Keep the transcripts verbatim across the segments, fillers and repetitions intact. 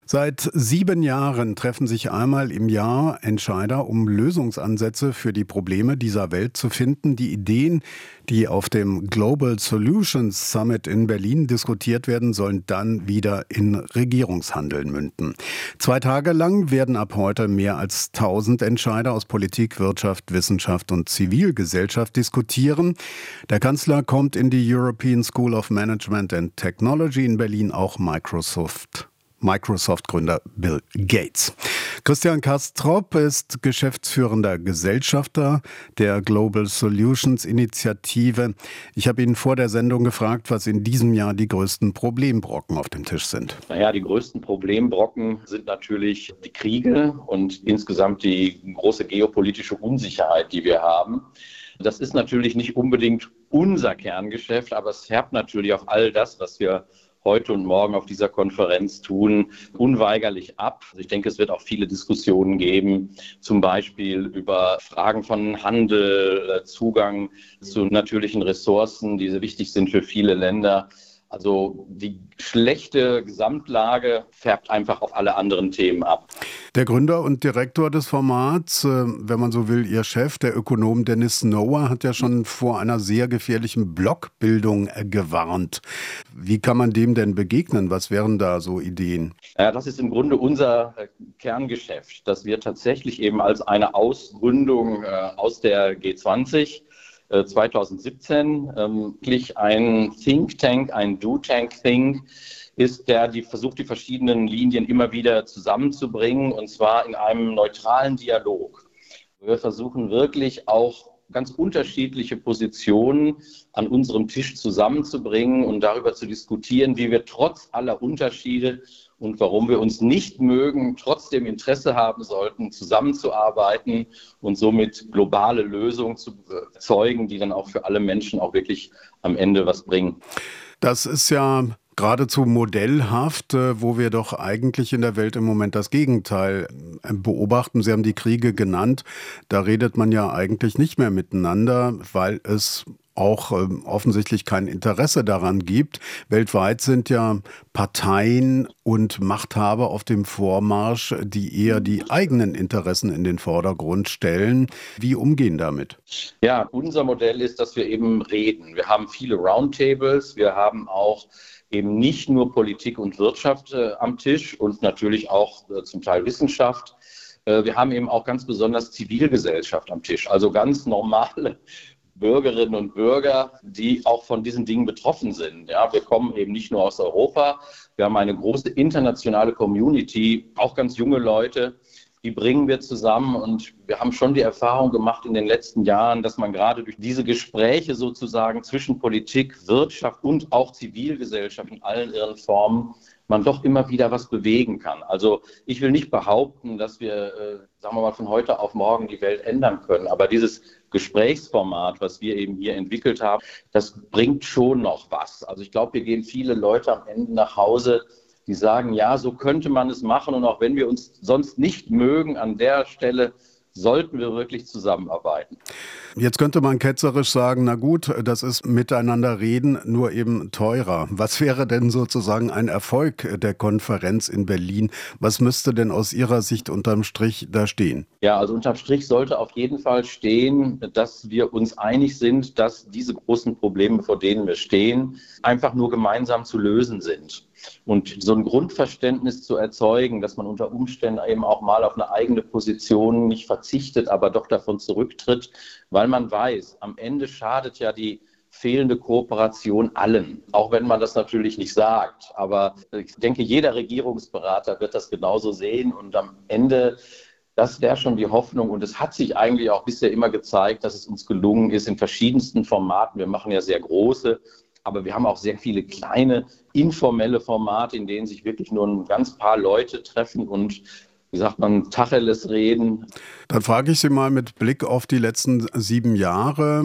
Seit sieben Jahren treffen sich einmal im Jahr Entscheider, um Lösungsansätze für die Probleme dieser Welt zu finden. Die Ideen, die auf dem Global Solutions Summit in Berlin diskutiert werden, sollen dann wieder in Regierungshandeln münden. Zwei Tage lang werden ab heute mehr als tausend Entscheider aus Politik, Wirtschaft, Wissenschaft und Zivilgesellschaft diskutieren. Der Kanzler kommt in die European School of Management and Technology in Berlin, auch Microsoft. Microsoft-Gründer Bill Gates. Christian Kastrop ist geschäftsführender Gesellschafter der Global Solutions Initiative. Ich habe ihn vor der Sendung gefragt, was in diesem Jahr die größten Problembrocken auf dem Tisch sind. Naja, die größten Problembrocken sind natürlich die Kriege und insgesamt die große geopolitische Unsicherheit, die wir haben. Das ist natürlich nicht unbedingt unser Kerngeschäft, aber es färbt natürlich auf all das, was wir heute und morgen auf dieser Konferenz tun, unweigerlich ab. Also ich denke, es wird auch viele Diskussionen geben, zum Beispiel über Fragen von Handel, Zugang zu natürlichen Ressourcen, die wichtig sind für viele Länder. Also die schlechte Gesamtlage färbt einfach auf alle anderen Themen ab. Der Gründer und Direktor des Formats, wenn man so will, Ihr Chef, der Ökonom Dennis Noah, hat ja schon vor einer sehr gefährlichen Blockbildung gewarnt. Wie kann man dem denn begegnen? Was wären da so Ideen? Ja, das ist im Grunde unser Kerngeschäft, dass wir tatsächlich eben als eine Ausgründung aus der G zwanzig zwanzig siebzehn ähm, wirklich ein Think Tank, ein Do Tank Think ist, der die versucht, die verschiedenen Linien immer wieder zusammenzubringen, und zwar in einem neutralen Dialog. Wir versuchen wirklich auch ganz unterschiedliche Positionen an unserem Tisch zusammenzubringen und darüber zu diskutieren, wie wir trotz aller Unterschiede und warum wir uns nicht mögen, trotzdem Interesse haben sollten, zusammenzuarbeiten und somit globale Lösungen zu erzeugen, die dann auch für alle Menschen auch wirklich am Ende was bringen. Das ist ja geradezu modellhaft, wo wir doch eigentlich in der Welt im Moment das Gegenteil beobachten. Sie haben die Kriege genannt. Da redet man ja eigentlich nicht mehr miteinander, weil es auch ähm, offensichtlich kein Interesse daran gibt. Weltweit sind ja Parteien und Machthaber auf dem Vormarsch, die eher die eigenen Interessen in den Vordergrund stellen. Wie umgehen damit? Ja, unser Modell ist, dass wir eben reden. Wir haben viele Roundtables, wir haben auch eben nicht nur Politik und Wirtschaft äh, am Tisch und natürlich auch äh, zum Teil Wissenschaft. Äh, wir haben eben auch ganz besonders Zivilgesellschaft am Tisch, also ganz normale Bürgerinnen und Bürger, die auch von diesen Dingen betroffen sind. Ja, wir kommen eben nicht nur aus Europa, wir haben eine große internationale Community, auch ganz junge Leute, die bringen wir zusammen, und wir haben schon die Erfahrung gemacht in den letzten Jahren, dass man gerade durch diese Gespräche sozusagen zwischen Politik, Wirtschaft und auch Zivilgesellschaft in allen ihren Formen man doch immer wieder was bewegen kann. Also ich will nicht behaupten, dass wir, äh, sagen wir mal, von heute auf morgen die Welt ändern können, aber dieses Gesprächsformat, was wir eben hier entwickelt haben, das bringt schon noch was. Also ich glaube, wir gehen viele Leute am Ende nach Hause, die sagen, ja, so könnte man es machen, und auch wenn wir uns sonst nicht mögen, an der Stelle sollten wir wirklich zusammenarbeiten. Jetzt könnte man ketzerisch sagen, na gut, das ist miteinander reden, nur eben teurer. Was wäre denn sozusagen ein Erfolg der Konferenz in Berlin? Was müsste denn aus Ihrer Sicht unterm Strich da stehen? Ja, also unterm Strich sollte auf jeden Fall stehen, dass wir uns einig sind, dass diese großen Probleme, vor denen wir stehen, einfach nur gemeinsam zu lösen sind. Und so ein Grundverständnis zu erzeugen, dass man unter Umständen eben auch mal auf eine eigene Position nicht verzichtet, aber doch davon zurücktritt, weil man weiß, am Ende schadet ja die fehlende Kooperation allen, auch wenn man das natürlich nicht sagt. Aber ich denke, jeder Regierungsberater wird das genauso sehen, und am Ende, das wäre schon die Hoffnung, und es hat sich eigentlich auch bisher immer gezeigt, dass es uns gelungen ist in verschiedensten Formaten. Wir machen ja sehr große, aber wir haben auch sehr viele kleine, informelle Formate, in denen sich wirklich nur ein ganz paar Leute treffen und, wie sagt man, Tacheles reden. Dann frage ich Sie mal mit Blick auf die letzten sieben Jahre.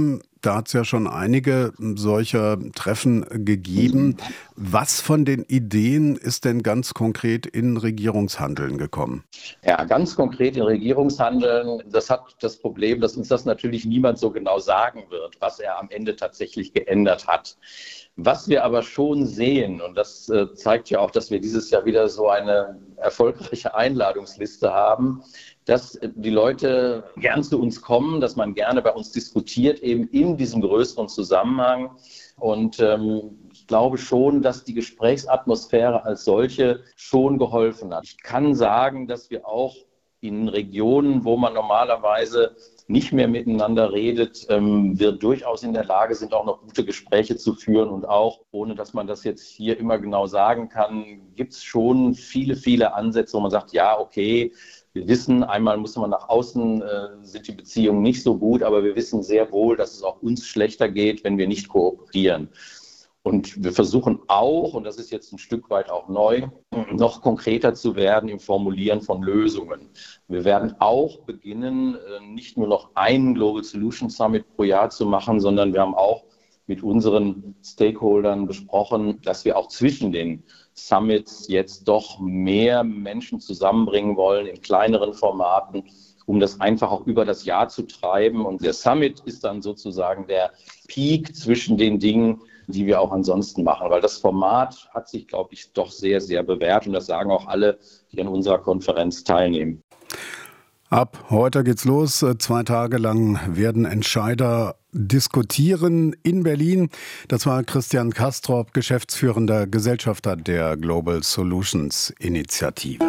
Da hat es ja schon einige solcher Treffen gegeben. Was von den Ideen ist denn ganz konkret in Regierungshandeln gekommen? Ja, ganz konkret in Regierungshandeln, das hat das Problem, dass uns das natürlich niemand so genau sagen wird, was er am Ende tatsächlich geändert hat. Was wir aber schon sehen, und das äh, zeigt ja auch, dass wir dieses Jahr wieder so eine erfolgreiche Einladungsliste haben, dass die Leute gern zu uns kommen, dass man gerne bei uns diskutiert, eben in diesem größeren Zusammenhang. Und ähm, ich glaube schon, dass die Gesprächsatmosphäre als solche schon geholfen hat. Ich kann sagen, dass wir auch in Regionen, wo man normalerweise nicht mehr miteinander redet, ähm, wir durchaus in der Lage sind, auch noch gute Gespräche zu führen. Und auch, ohne dass man das jetzt hier immer genau sagen kann, gibt es schon viele, viele Ansätze, wo man sagt, ja, okay, wir wissen, einmal muss man nach außen, äh, sind die Beziehungen nicht so gut, aber wir wissen sehr wohl, dass es auch uns schlechter geht, wenn wir nicht kooperieren. Und wir versuchen auch, und das ist jetzt ein Stück weit auch neu, noch konkreter zu werden im Formulieren von Lösungen. Wir werden auch beginnen, nicht nur noch einen Global Solution Summit pro Jahr zu machen, sondern wir haben auch mit unseren Stakeholdern besprochen, dass wir auch zwischen den Summits jetzt doch mehr Menschen zusammenbringen wollen in kleineren Formaten, um das einfach auch über das Jahr zu treiben. Und der Summit ist dann sozusagen der Peak zwischen den Dingen, die wir auch ansonsten machen, weil das Format hat sich, glaube ich, doch sehr, sehr bewährt und das sagen auch alle, die an unserer Konferenz teilnehmen. Ab heute geht's los. Zwei Tage lang werden Entscheider diskutieren in Berlin. Das war Christian Kastrop, geschäftsführender Gesellschafter der Global Solutions Initiative.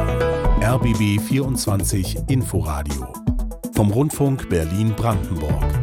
R B B vierundzwanzig Inforadio vom Rundfunk Berlin-Brandenburg.